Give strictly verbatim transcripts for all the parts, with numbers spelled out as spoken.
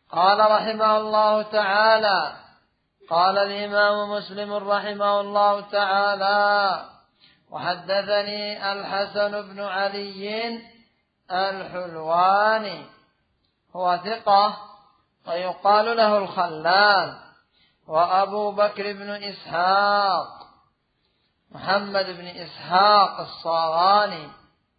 قال رحمه الله تعالى: قال الإمام مسلم رحمه الله تعالى: وحدثني الحسن بن علي الحلواني، هو ثقة ويقال له الخلال، وأبو بكر بن إسحاق محمد بن إسحاق الصاغاني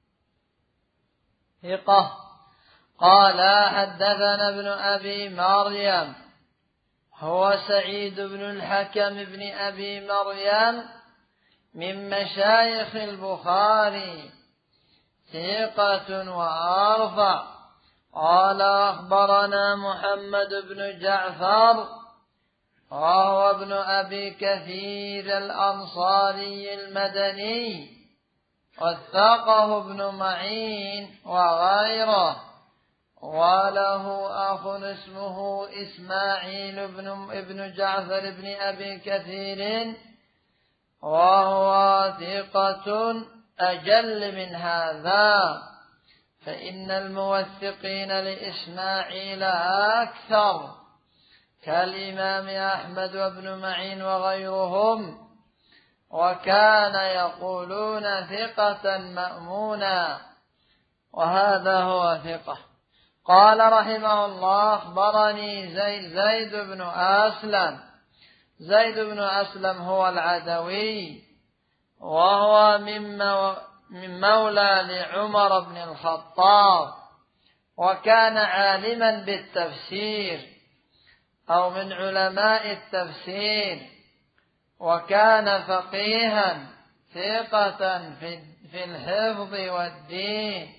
ثقة. قال حدثنا ابن أبي مريم، هو سعيد بن الحكم بن أبي مريم من مشايخ البخاري ثقة وأرفع. قال أخبرنا محمد بن جعفر وهو ابن أبي كثير الأنصاري المدني، وثقه ابن معين وغيره، وله أخ اسمه إسماعيل بن ابن جعفر بن أبي كثير، وهو ثقة أجل من هذا، فإن الموثقين لإسماعيل أكثر كالإمام أحمد وابن معين وغيرهم، وكان يقولون ثقة مأمونا، وهذا هو ثقة. قال رحمه الله: أخبرني زيد, زيد بن أسلم. زيد بن أسلم هو العدوي، وهو من مولى لعمر بن الخطاب، وكان عالما بالتفسير أو من علماء التفسير، وكان فقيها ثقة في الحفظ والدين،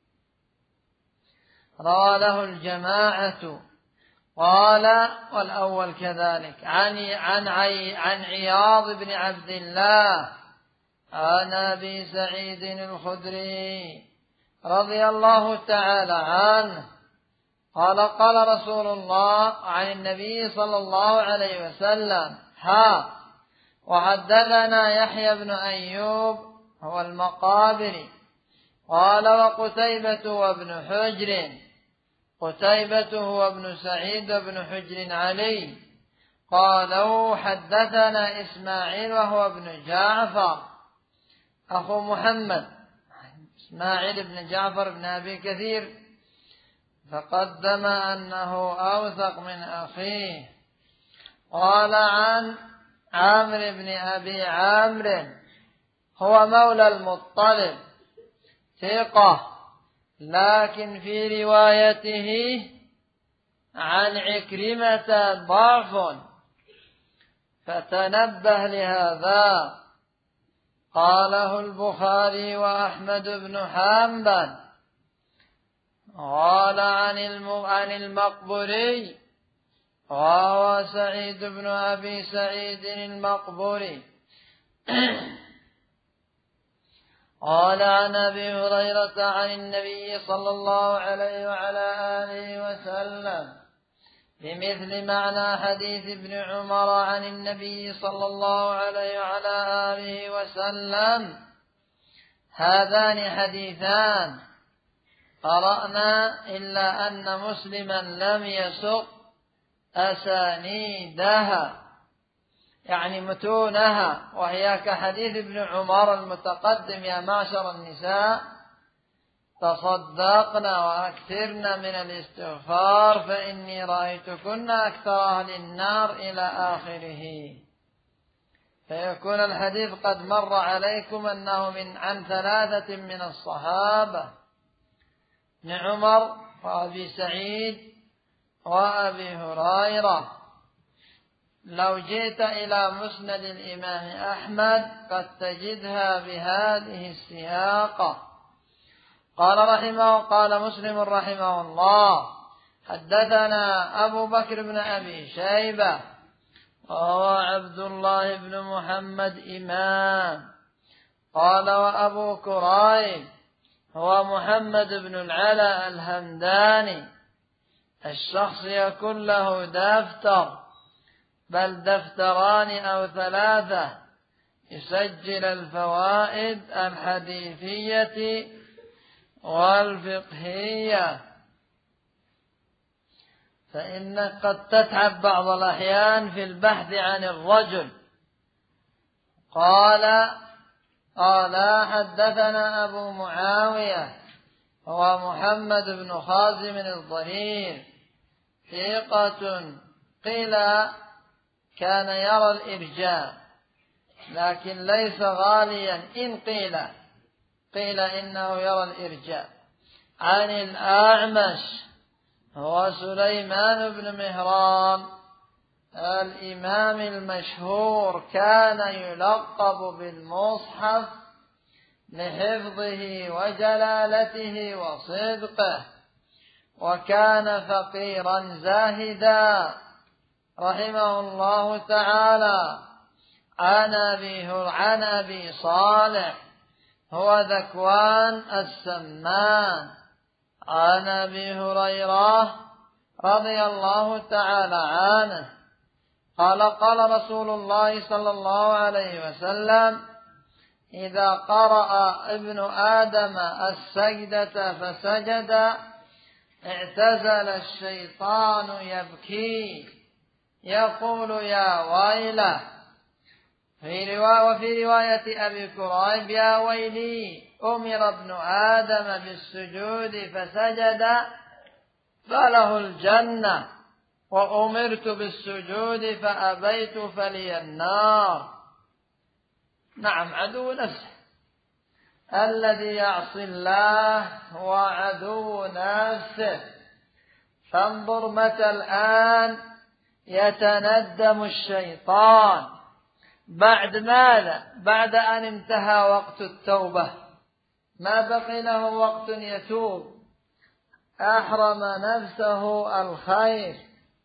روى له الجماعة. قال والأول كذلك عن عن عن عياض بن عبد الله عن أبي سعيد الخدري رضي الله تعالى عنه قال: قال رسول الله عن النبي صلى الله عليه وسلم: ها وحدثنا يحيى بن أيوب هو المقابري قال: وقتيبة وابن حجر. قتيبة هو ابن سعيد بن حجر علي. قالوا: حدثنا إسماعيل وهو ابن جعفر أخو محمد، إسماعيل بن جعفر بن أبي كثير، فقدم أنه أوثق من أخيه. قال عن عامر بن أبي عامر، هو مولى المطلب ثقة، لكن في روايته عن عكرمة ضعف، فتنبه لهذا. قاله البخاري وأحمد بن حنبل. قال عن المقبري، وهو سعيد بن أبي سعيد المقبري. قال عن أبي هريرة عن النبي صلى الله عليه وعلى آله وسلم بمثل معنى حديث ابن عمر عن النبي صلى الله عليه وعلى آله وسلم. هذان حديثان قرأنا، إلا أن مسلما لم يسق أسانيدها يعني متونها، وهي كحديث ابن عمر المتقدم: يا معشر النساء تصدقنا وأكثرن من الاستغفار فإني رأيتكن أكثر أهل النار إلى آخره. فيكون الحديث قد مر عليكم أنه من عن ثلاثة من الصحابة: ابن عمر وأبي سعيد وأبي هريرة. لو جئت إلى مسند الإمام أحمد قد تجدها بهذه السياقة. قال رحمه قال مسلم رحمه الله: حدثنا أبو بكر بن أبي شيبة وهو عبد الله بن محمد إمام. قال وأبو كريب هو محمد بن العلاء الهمداني. الشخص يكون له دفتر، بل دفتران أو ثلاثة، يسجل الفوائد الحديثية والفقهية. فإنك قد تتعب بعض الأحيان في البحث عن الرجل. قال قال حدثنا أبو معاوية هو محمد بن خازم الضرير ثقة، قيل كان يرى الإرجاء لكن ليس غاليا، إن قيل قيل إنه يرى الإرجاء. عن الأعمش هو سليمان بن مهران الإمام المشهور، كان يلقب بالمصحف لحفظه وجلالته وصدقه، وكان فقيرا زاهدا رحمه الله تعالى. عن أبي عن أبي صالح هو ذكوان السمان عن أبي هريرة رضي الله تعالى عنه قال قال رسول الله صلى الله عليه وسلم: إذا قرأ ابن آدم السجدة فسجد اعتزل الشيطان يبكي يقول يا ويله. في رواية وفي رواية أبي كريب: يا ويلي أمر ابن آدم بالسجود فسجد فله الجنة، وأمرت بالسجود فأبيت فلي النار. نعم، عدو نفسه الذي يعصي الله هو عدو نفسه. فانظر متى الآن يتندم الشيطان بعد ماذا؟ بعد أن انتهى وقت التوبة، ما بقي له وقت يتوب، أحرم نفسه الخير.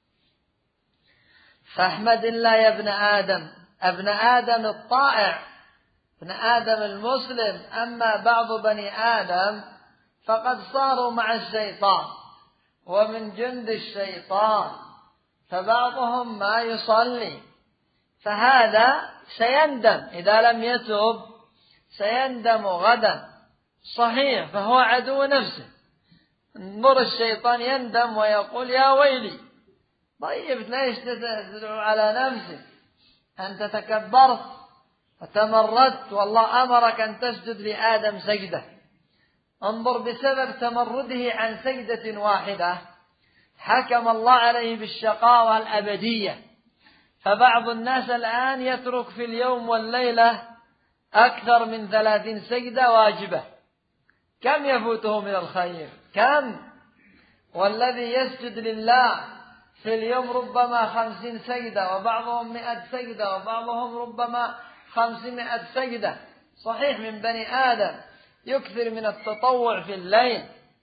فاحمد الله يا ابن آدم، ابن آدم الطائع، ابن آدم المسلم. أما بعض بني آدم فقد صاروا مع الشيطان ومن جند الشيطان، فبعضهم ما يصلي، فهذا سيندم إذا لم يتوب، سيندم غدا. صحيح، فهو عدو نفسه. انظر الشيطان يندم ويقول يا ويلي. طيب ليش تدعو على نفسك؟ أنت تكبرت وتمردت، والله أمرك أن تسجد لآدم سجدة. انظر، بسبب تمرده عن سجدة واحدة حكم الله عليه بالشقاوة الأبدية. فبعض الناس الآن يترك في اليوم والليلة أكثر من ثلاثين سجدة واجبة. كم يفوته من الخير؟ كم؟ والذي يسجد لله في اليوم ربما خمسين سجدة، وبعضهم مئة سجدة، وبعضهم ربما خمسمائة سجدة. صحيح من بني آدم يكثر من التطوع في الليل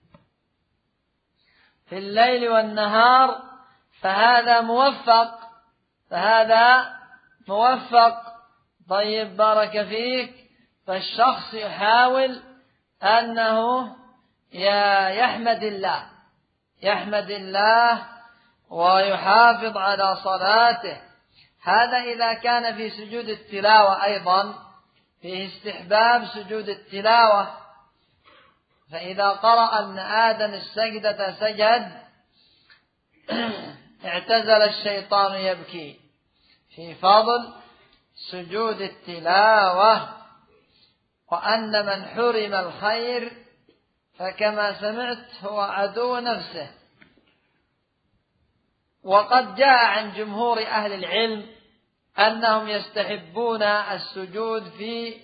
في الليل والنهار، فهذا موفق فهذا موفق طيب، بارك فيك. فالشخص يحاول أنه يحمد الله يحمد الله ويحافظ على صلاته. هذا إذا كان في سجود التلاوة. أيضا فيه استحباب سجود التلاوة، فإذا قرأ ابن آدم السجدة سجد اعتزل الشيطان يبكي. في فضل سجود التلاوة، وأن من حرم الخير فكما سمعت هو عدو نفسه. وقد جاء عن جمهور أهل العلم أنهم يستحبون السجود في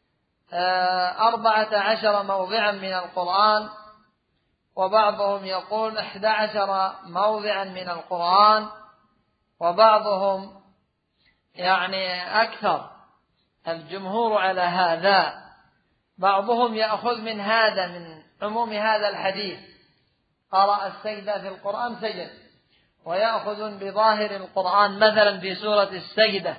أربعة عشر موضعا من القرآن، وبعضهم يقول أحد عشر موضعا من القرآن، وبعضهم يعني أكثر. الجمهور على هذا. بعضهم يأخذ من هذا من عموم هذا الحديث قرأ السجدة في القرآن سجد، ويأخذ بظاهر القرآن مثلا في سورة السجدة.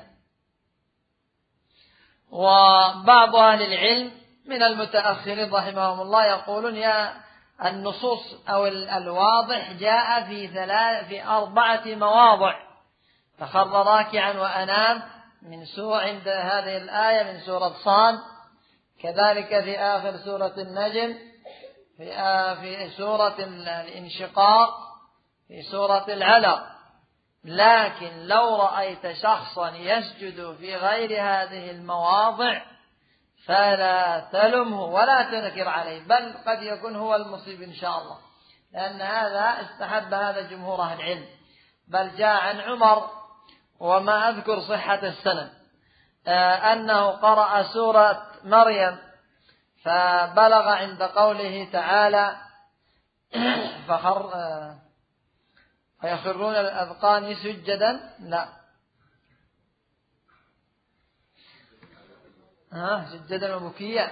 وبعض أهل العلم من المتأخرين رحمهم الله يقولون يا النصوص أو الواضح جاء في ثلاث في أربعة مواضع: فخر راكعا وأناب من سورة عند هذه الآية من سورة صاد، كذلك في آخر سورة النجم، في في سورة الانشقاق، في سورة العلق. لكن لو رأيت شخصا يسجد في غير هذه المواضع فلا تلمه ولا تنكر عليه، بل قد يكون هو المصيب إن شاء الله، لأن هذا استحب هذا جمهور أهل العلم. بل جاء عن عمر، وما أذكر صحة السند، أنه قرأ سورة مريم فبلغ عند قوله تعالى فخر فيخرون الأذقان سجدا، لا ها سجدا وبكيا،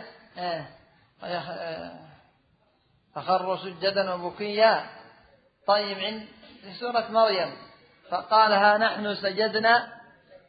فخروا سجدا وبكيا. طيب عند سورة مريم فقال ها نحن سجدنا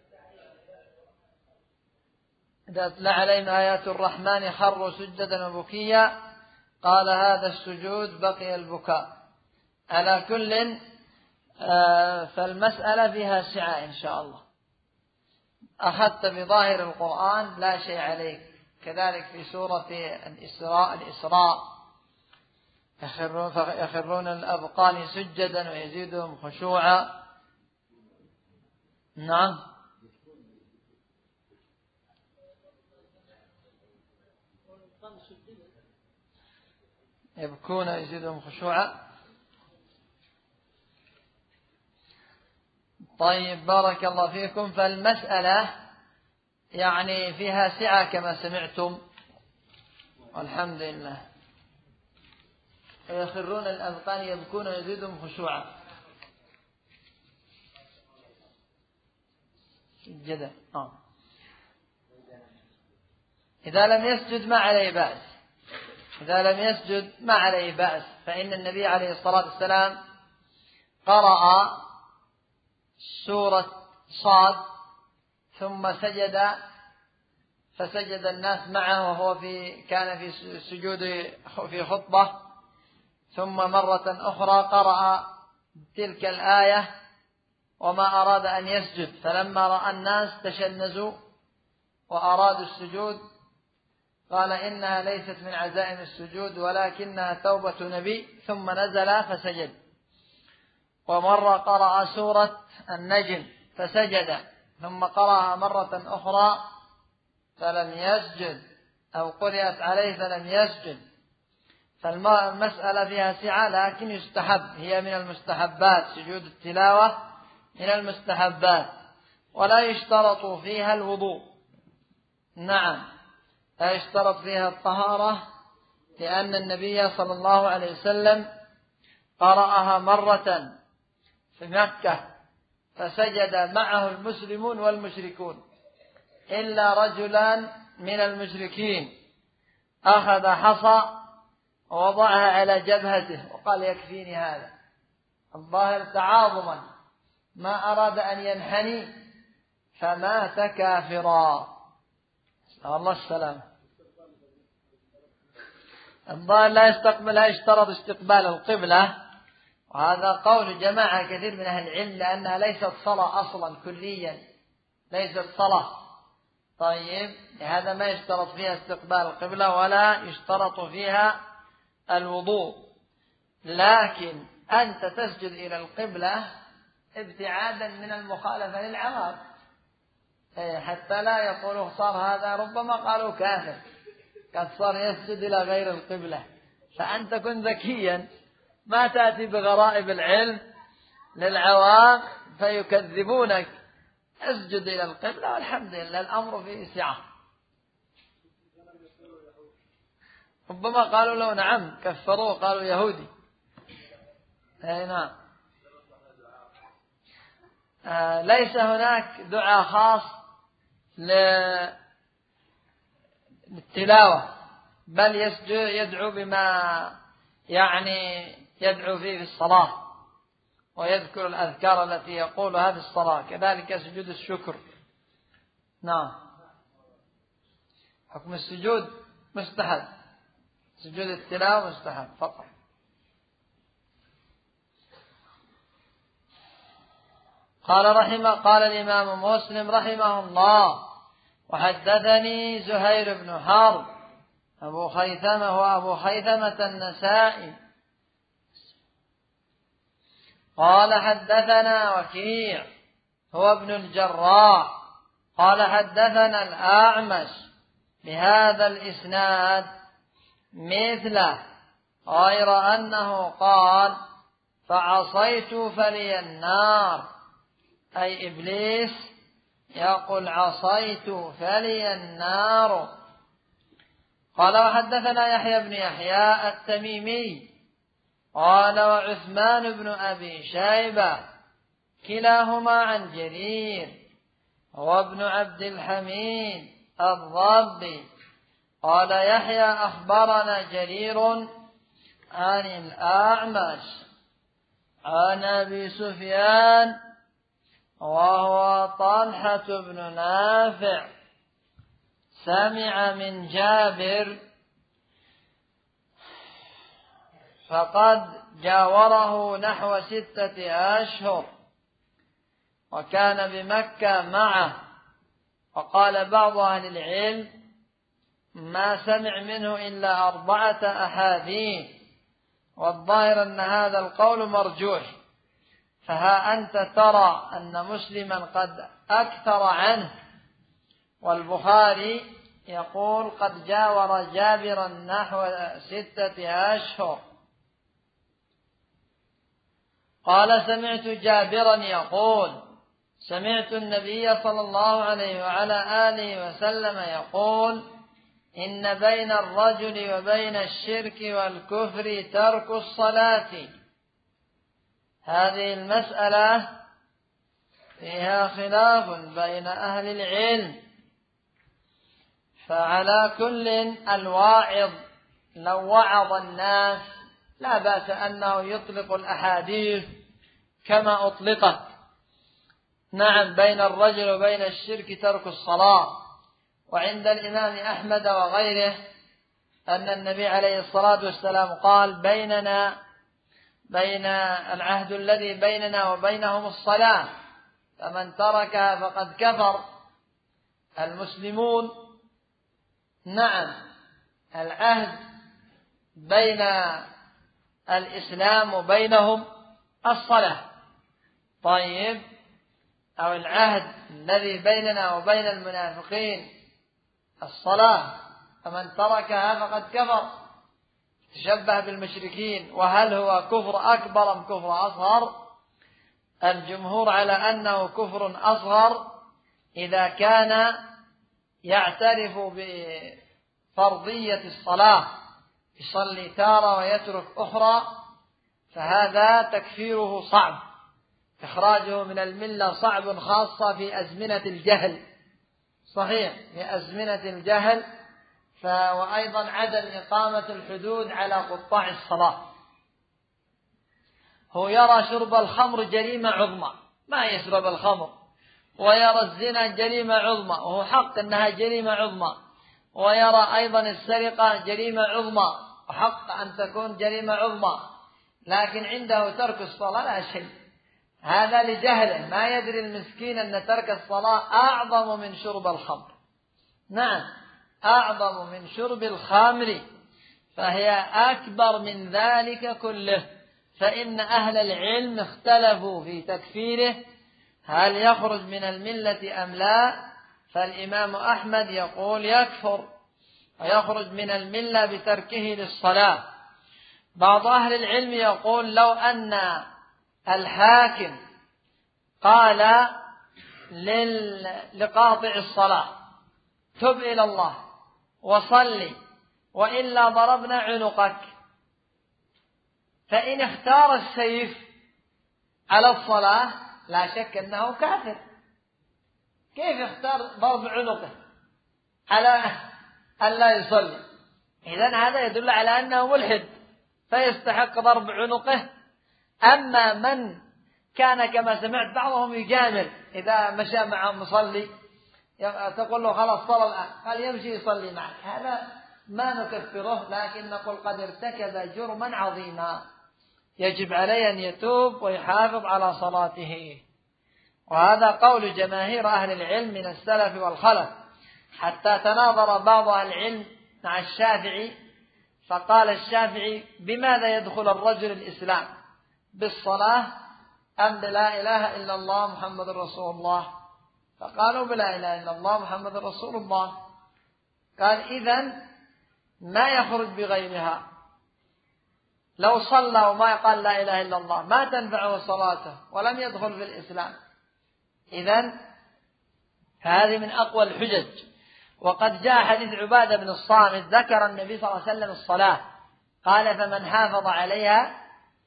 إذا تتلى عليهم آيات الرحمن خروا سجدا وبكيا، قال هذا السجود بقي البكاء. على كل فالمسألة فيها سعة إن شاء الله. أخذت بظاهر القرآن لا شيء عليك. كذلك في سورة الإسراء الإسراء يخرون الأذقان سجدا ويزيدهم خشوعا. نعم يبكون ويزيدهم خشوعا. طيب بارك الله فيكم. فالمسألة يعني فيها سعة كما سمعتم والحمد لله. ويخرون الأذقان يبكون ويزيدهم خشوعا. جدا آه. إذا لم يسجد ما عليه بأس، إذا لم يسجد ما عليه بأس، فإن النبي عليه الصلاة والسلام قرأ سورة صاد ثم سجد فسجد الناس معه وهو في كان في سجود في خطبة، ثم مرة أخرى قرأ تلك الآية وما أراد أن يسجد، فلما رأى الناس تشنزوا وأرادوا السجود قال إنها ليست من عزائم السجود ولكنها توبة نبي، ثم نزل فسجد. ومرة قرأ سورة النجم فسجد، ثم قرأها مرة أخرى فلم يسجد، أو قرأت عليه فلم يسجد. فالمسألة فيها سعة، لكن يستحب، هي من المستحبات، سجود التلاوة من المستحبات، ولا يشترط فيها الوضوء. نعم لا يشترط فيها الطهارة، لأن النبي صلى الله عليه وسلم قرأها مرة في مكة فسجد معه المسلمون والمشركون، إلا رجلان من المشركين أخذ حصى ووضعها على جبهته وقال يكفيني هذا، الظاهر تعاظما، ما أراد أن ينحني فمات كافرا. الله السلام. الظاهر لا يستقبل، لا يشترط استقبال القبلة، وهذا قول جماعة كثير من أهل العلم، لأنها ليست صلاة أصلا كليا، ليست صلاة. طيب لهذا ما يشترط فيها استقبال القبلة ولا يشترط فيها الوضوء، لكن أنت تسجد إلى القبلة ابتعادا من المخالفة للعوام، حتى لا يقولوا صار هذا، ربما قالوا كافر قد صار يسجد إلى غير القبلة. فأنت كن ذكيا، ما تأتي بغرائب العلم للعوام فيكذبونك، اسجد إلى القبلة والحمد لله، الأمر فيه سعة. ربما قالوا له نعم كفروه، قالوا يهودي. أي نعم. آه ليس هناك دعاء خاص للتلاوة، بل يدعو بما يعني يدعو فيه في الصلاة، ويذكر الأذكار التي يقولها في الصلاة، كذلك سجود الشكر. نعم حكم السجود مستحب، سجود التلاوة مستحب فقط. قال رحمه قال الإمام مسلم رحمه الله: وحدثني زهير بن حرب أبو خيثمة وأبو خيثمة النسائي قال حدثنا وكيع هو ابن الجراح قال حدثنا الأعمش بهذا الإسناد مثله غير أنه قال فعصيت فلي النار، أي إبليس يقول عصيت فلي النار. قال وحدثنا يحيى بن يحيى التميمي قال وعثمان بن أبي شيبة كلاهما عن جرير وابن عبد الحميد الضبي قال يحيى أخبرنا جرير عن الأعمش عن أبي سفيان وهو طلحة بن نافع سمع من جابر فقد جاوره نحو ستة أشهر وكان بمكة معه. وقال بعض أهل العلم ما سمع منه إلا أربعة أحاديث، والظاهر أن هذا القول مرجوح. فها أنت ترى أن مسلما قد أكثر عنه، والبخاري يقول قد جاور جابرا نحو ستة أشهر. قال سمعت جابرا يقول سمعت النبي صلى الله عليه وعلى آله وسلم يقول إن بين الرجل وبين الشرك والكفر ترك الصلاة. هذه المسألة فيها خلاف بين أهل العلم، فعلى كل الواعظ لو وعظ الناس لا بأس أنه يطلق الأحاديث كما أطلقت. نعم بين الرجل وبين الشرك ترك الصلاة. وعند الإمام أحمد وغيره أن النبي عليه الصلاة والسلام قال بيننا بين العهد الذي بيننا وبينهم الصلاة فمن تركها فقد كفر. المسلمون نعم العهد بين الإسلام وبينهم الصلاة، طيب أو العهد الذي بيننا وبين المنافقين الصلاة فمن تركها فقد كفر، تشبه بالمشركين. وهل هو كفر أكبر أم كفر أصغر؟ الجمهور على أنه كفر أصغر إذا كان يعترف بفرضية الصلاة، يصلي تارة ويترك أخرى، فهذا تكفيره صعب، إخراجه من الملة صعب، خاصة في أزمنة الجهل. صحيح في أزمنة الجهل. ف... وأيضا عدم إقامة الحدود على قطاع الصلاة. هو يرى شرب الخمر جريمة عظمى ما يشرب الخمر، ويرى الزنا جريمة عظمى وهو حق أنها جريمة عظمى، ويرى أيضا السرقة جريمة عظمى وحق أن تكون جريمة عظمى، لكن عنده ترك الصلاة لا شيء. هذا لجهله، ما يدري المسكين أن ترك الصلاة أعظم من شرب الخمر. نعم أعظم من شرب الخمر، فهي أكبر من ذلك كله. فإن أهل العلم اختلفوا في تكفيره هل يخرج من الملة أم لا. فالإمام أحمد يقول يكفر ويخرج من الملة بتركه للصلاة. بعض أهل العلم يقول لو أن الحاكم قال لقاطع الصلاة تب إلى الله وصلي وإلا ضربنا عنقك، فإن اختار السيف على الصلاة لا شك أنه كافر. كيف اختار ضرب عنقه على أن لا يصلي؟ إذن هذا يدل على أنه ملحد فيستحق ضرب عنقه. أما من كان كما سمعت بعضهم يجامل إذا مشى مع مصلي تقول له خلاص صلى الآن، قال يمشي يصلي معك، هذا ما نكفره، لكن نقول قد ارتكب جرما عظيما يجب عليه أن يتوب ويحافظ على صلاته. وهذا قول جماهير أهل العلم من السلف والخلف، حتى تناظر بعض أهل العلم مع الشافعي فقال الشافعي بماذا يدخل الرجل الإسلام؟ بالصلاة أم بلا إله إلا الله محمد رسول الله؟ فقالوا بلا إله إلا الله محمد رسول الله. قال إذن ما يخرج بغيرها، لو صلى وما قال لا إله إلا الله ما تنفعه صلاته ولم يدخل في الإسلام. إذن هذه من أقوى الحجج. وقد جاء حديث عبادة بن الصامت ذكر النبي صلى الله عليه وسلم الصلاة، قال فمن حافظ عليها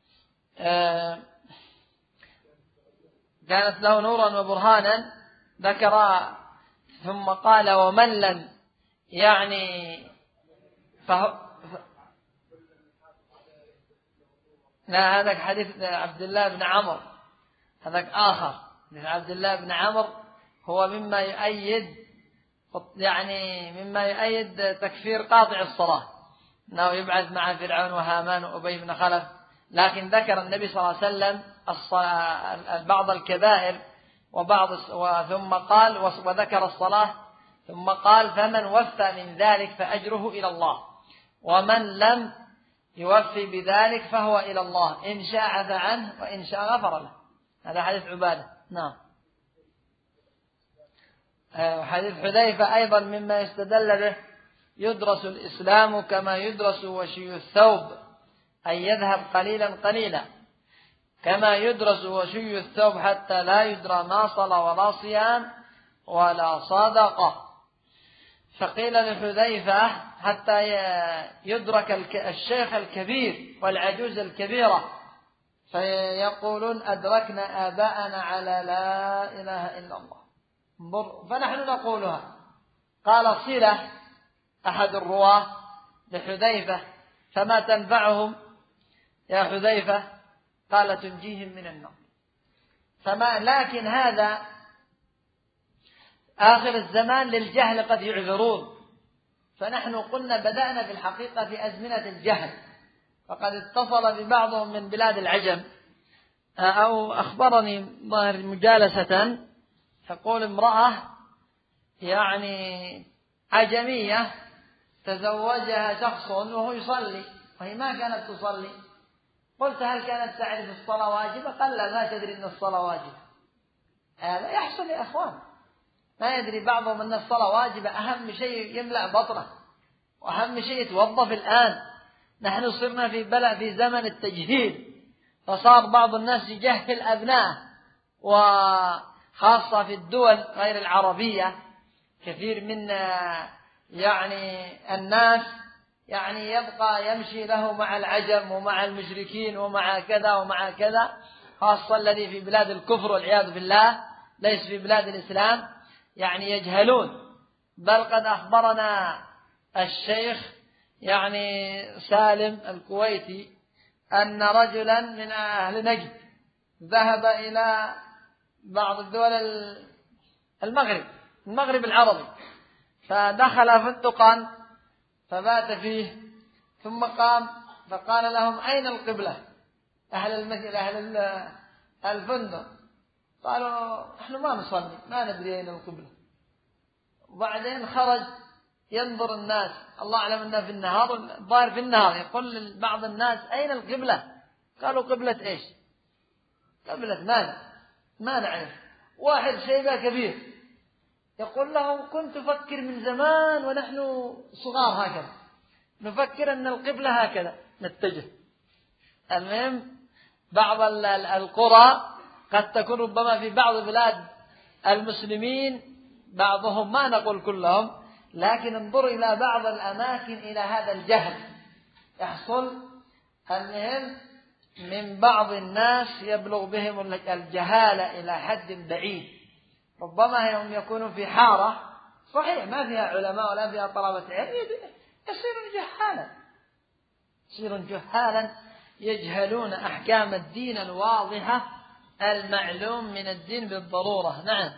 كانت له نورا وبرهانا، ذكر ثم قال ومن لم يعني فه... لا هذا حديث عبد الله بن عمرو، هذا آخر من عبد الله بن عمرو، هو مما يؤيد يعني مما يؤيد تكفير قاطع الصلاة، أنه يبعث مع فرعون وهامان وأبي بن خلف. لكن ذكر النبي صلى الله عليه وسلم بعض الكبائر وبعض ثم قال وذكر الصلاة ثم قال فمن وفى من ذلك فأجره إلى الله، ومن لم يوفي بذلك فهو إلى الله، إن شاء عفى عنه وإن شاء غفر له. هذا حديث عبادة. نعم. حديث حذيفة أيضا مما يستدل به يدرس الإسلام كما يدرس وشي الثوب، أي يذهب قليلا قليلا، كما يدرس وشي الثوب حتى لا يدرى ما صلى ولا صيام ولا صدقة. فقيل لحذيفة حتى يدرك الشيخ الكبير والعجوز الكبيرة، فيقولون أدركنا آباءنا على لا إله إلا الله، فنحن نقولها. قال صلة أحد الرواة لحذيفة فما تنفعهم يا حذيفة؟ قال تنجيهم من النار. فما لكن هذا آخر الزمان للجهل قد يعذرون، فنحن قلنا بدأنا في الحقيقة في أزمنة الجهل، فقد اتصل ببعضهم من بلاد العجم أو أخبرني ظاهر مجالسة تقول امرأة يعني عجمية تزوجها شخص وهو يصلي وهي ما كانت تصلي، قلت هل كانت تعرف الصلاة واجبة؟ قال لا ما تدري أن الصلاة واجبة. هذا يحصل يا أخوان، ما يدري بعضهم أن الصلاة واجبة، أهم شيء يملأ بطنه وأهم شيء يتوظف. الآن نحن صرنا في بلد في زمن التجهيل، فصار بعض الناس يجهل أبنائه، وخاصة في الدول غير العربية كثير من يعني الناس يعني يبقى يمشي له مع العجم ومع المشركين ومع كذا ومع كذا، خاصة الذي في بلاد الكفر والعياذ بالله ليس في بلاد الإسلام، يعني يجهلون. بل قد أخبرنا الشيخ يعني سالم الكويتي أن رجلا من أهل نجد ذهب إلى بعض الدول المغرب المغرب العربي، فدخل فندقا فبات فيه، ثم قام فقال لهم أين القبلة؟ أهل المسجد أهل الفندق قالوا نحن ما نصلي ما ندري أين القبلة. وبعدين خرج ينظر الناس، الله أعلم أنه في النهار، الظاهر في النهار، يقول بعض الناس أين القبلة؟ قالوا قبلة إيش؟ قبلة ماذا؟ ما نعرف. واحد شيبة كبير يقول لهم كنت أفكر من زمان ونحن صغار هكذا نفكر أن القبلة هكذا نتجه. المهم بعض القرى قد تكون ربما في بعض بلاد المسلمين بعضهم، ما نقول كلهم، لكن انظر إلى بعض الأماكن إلى هذا الجهل يحصل. المهم من بعض الناس يبلغ بهم الجهالة إلى حد بعيد، ربما هم يكونوا في حارة صحيح ما فيها علماء ولا فيها طلبة علم، يصيرون جهالا يصيرون جهالا يجهلون أحكام الدين الواضحة المعلوم من الدين بالضرورة. نعم.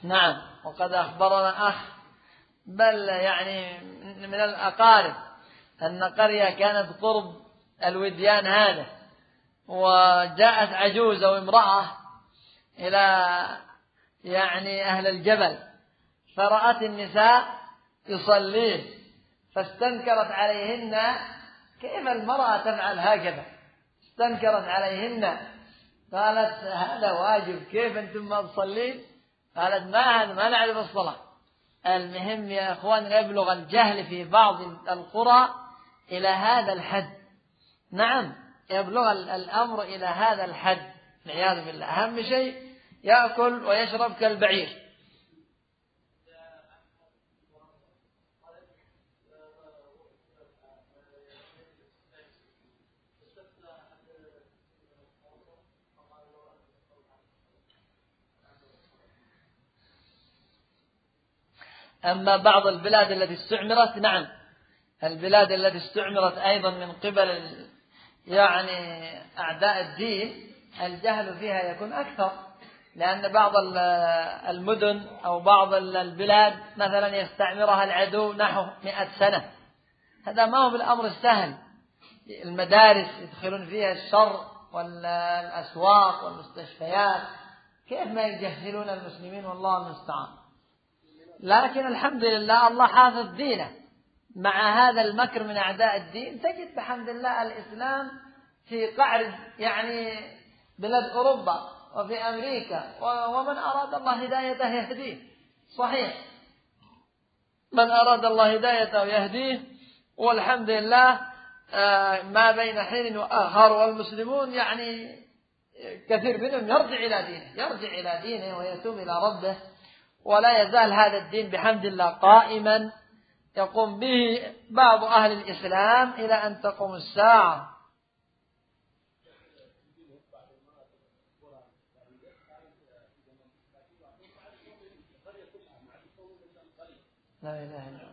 نعم. وقد أخبرنا أخ بل يعني من الأقارب أن قرية كانت قرب الوديان هذا، وجاءت عجوز أو امرأة إلى يعني أهل الجبل فرأت النساء يصلين، فاستنكرت عليهن كيف المرأة تفعل هكذا، استنكرت عليهن قالت هذا واجب، كيف أنتم ما تصلين؟ قالت ما هذا، ما نعرف الصلاة. المهم يا أخوان يبلغ الجهل في بعض القرى إلى هذا الحد. نعم يبلغ الأمر إلى هذا الحد والعياذ بالله. أهم شيء يأكل ويشرب كالبعير. أما بعض البلاد التي استعمرت، نعم البلاد التي استعمرت أيضا من قبل يعني أعداء الدين الجهل فيها يكون أكثر، لأن بعض المدن أو بعض البلاد مثلا يستعمرها العدو نحو مئة سنة، هذا ما هو بالأمر السهل. المدارس يدخلون فيها الشر والأسواق والمستشفيات، كيف ما يجهلون المسلمين والله المستعان. لكن الحمد لله الله حافظ دينه مع هذا المكر من أعداء الدين. تجد بحمد الله الإسلام في قعر يعني بلاد أوروبا وفي أمريكا، ومن أراد الله هدايته يهديه. صحيح من أراد الله هدايته يهديه، والحمد لله ما بين حين وآخر والمسلمون يعني كثير منهم يرجع إلى دينه يرجع إلى دينه ويتوب إلى ربه، ولا يزال هذا الدين بحمد الله قائما يقوم به بعض أهل الإسلام إلى أن تقوم الساعة. لا إله إلا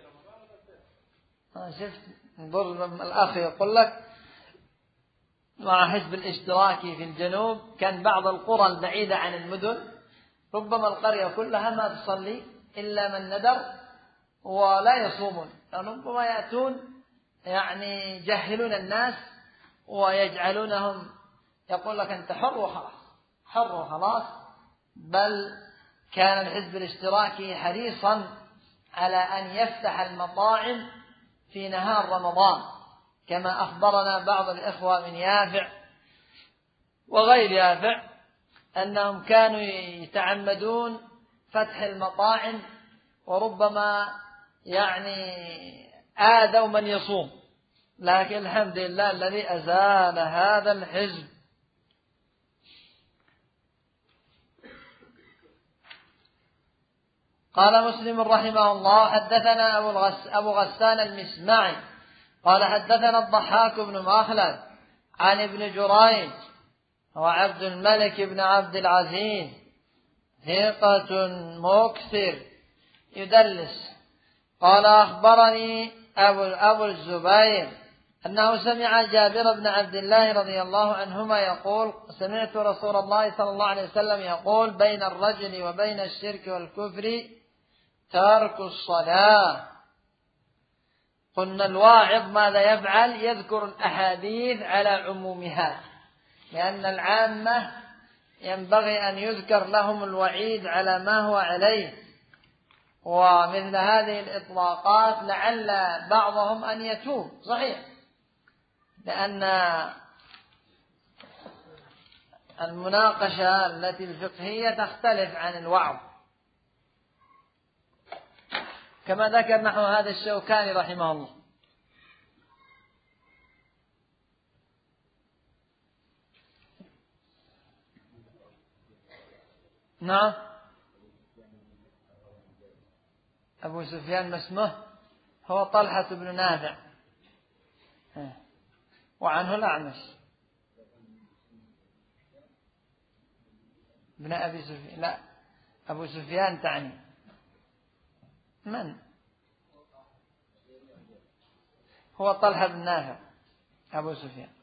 الله. شفت انظر الأخ يقول لك مع حزب الاشتراكي في الجنوب كان بعض القرى البعيدة عن المدن ربما القرية كلها ما تصلي إلا من ندر ولا يصومون، ربما يأتون يعني يجهلون الناس ويجعلونهم يقول لك أنت حر وخلاص حر وخلاص. بل كان الحزب الاشتراكي حريصا على أن يفتح المطاعم في نهار رمضان، كما أخبرنا بعض الإخوة من يافع وغير يافع أنهم كانوا يتعمدون فتح المطاعم، وربما يعني آذوا من يصوم، لكن الحمد لله الذي أزال هذا الحزب. قال مسلم رحمه الله حدثنا أبو, الغس أبو غسان المسمعي قال حدثنا الضحاك بن مخلد عن ابن جريج وعبد الملك بن عبد العزيز ثقة مكثر يدلس. قال أخبرني أبو, أبو الزبير أنه سمع جابر بن عبد الله رضي الله عنهما يقول سمعت رسول الله صلى الله عليه وسلم يقول بين الرجل وبين الشرك والكفر ترك الصلاة. قلنا الواعظ ماذا يفعل؟ يذكر الأحاديث على عمومها، لأن العامة ينبغي أن يذكر لهم الوعيد على ما هو عليه، ومثل هذه الإطلاقات لعل بعضهم أن يتوب. صحيح لأن المناقشة التي الفقهية تختلف عن الوعظ، كما ذكر نحو هذا الشوكاني رحمه الله. نعم أبو سفيان ما اسمه؟ هو طلحة بن نافع وعنه الأعمش ابن أبي سفيان. لا أبو سفيان تعني من؟ هو طلحة بن نافع أبو سفيان.